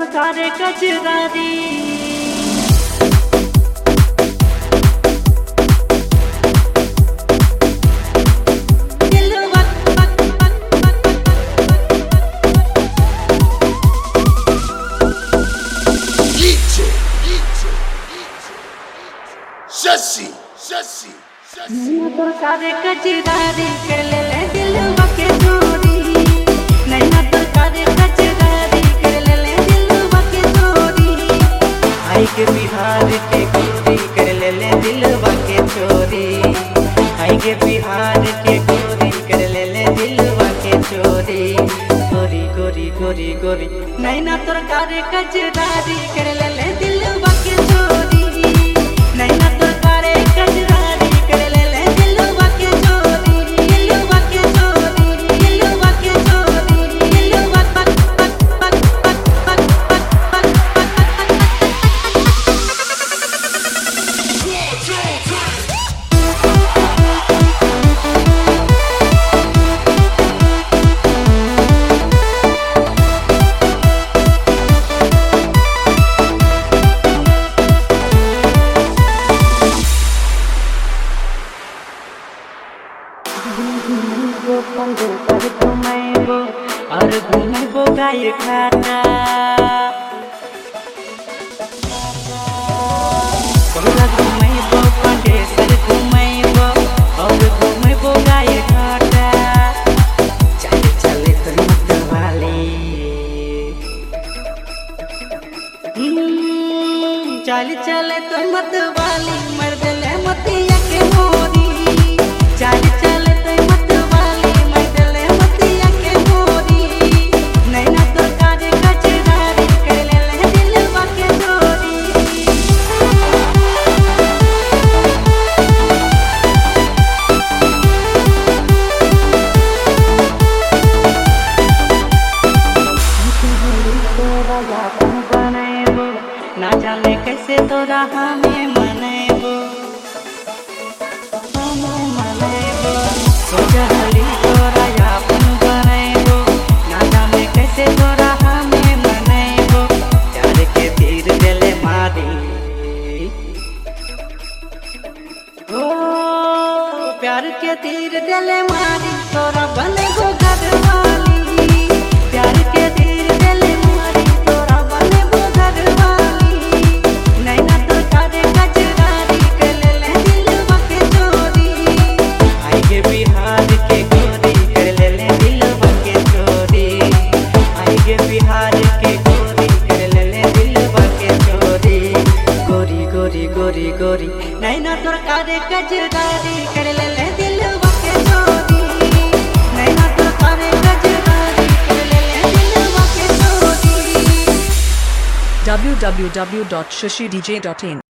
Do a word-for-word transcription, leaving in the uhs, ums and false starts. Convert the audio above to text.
तारे कजरारी शशि शशि तो तारे कजरारी कर ले ले दिलवा के चोरी नैना तो तारे कजरारी कर ले ले दिलवा के चोरी आई के बिहार के गोरी कर ले ले दिलवा के चोरी आई के बिहार के गोरी कर ले ले दिलवा के चोरी गोरी गोरी गोरी गोरी नैना तो तारे कजरारी कर ले ले दिलवा के चोरी नैना तो तारे कजरारी कर ले ले दिलवा के चोरी दिलवा के चोरी दिलवा के चोरी दिलवा पक पक पक पक पक पक और घूमबो गाय खाता घूमबो पंडेसर घूमबो और घूमबो गाय खाता चले चले तो मत वाले चल चले तो मत वाली मर दले मतिया के मोरी चल चले तो मत वाली मर दले मतिया के मोरी नैना तो तारे कजरारी कर ले ले दिलवा के चोरी तोरा यापन बनेबो ना जाने कैसे तोरा हमें मनेबो हमें मनेबो सोचली तोरा यापन बनेबो ना जाने कैसे तोरा हमें मनेबो प्यार के तीर दिले मारी ओ प्यार के तीर दिले मारी तोरा बनेबो घरवाली प्यार के तीर दिले मारी तोरा बनेबो घरवाली नैना तो तारे कजरारी कर ले ले दिलवा के चोरी आई के बिहार के गोरी कर ले ले दिलवा के चोरी आई के बिहार के गोरी कर ले ले दिलवा के चोरी गोरी गोरी गोरी गोरी नैना तो तारे कजरारी कर ले ले दिलवा के चोरी नैना तो तारे कजरारी कर ले ले दिलवा के चोरी w w w dot shashi d j dot in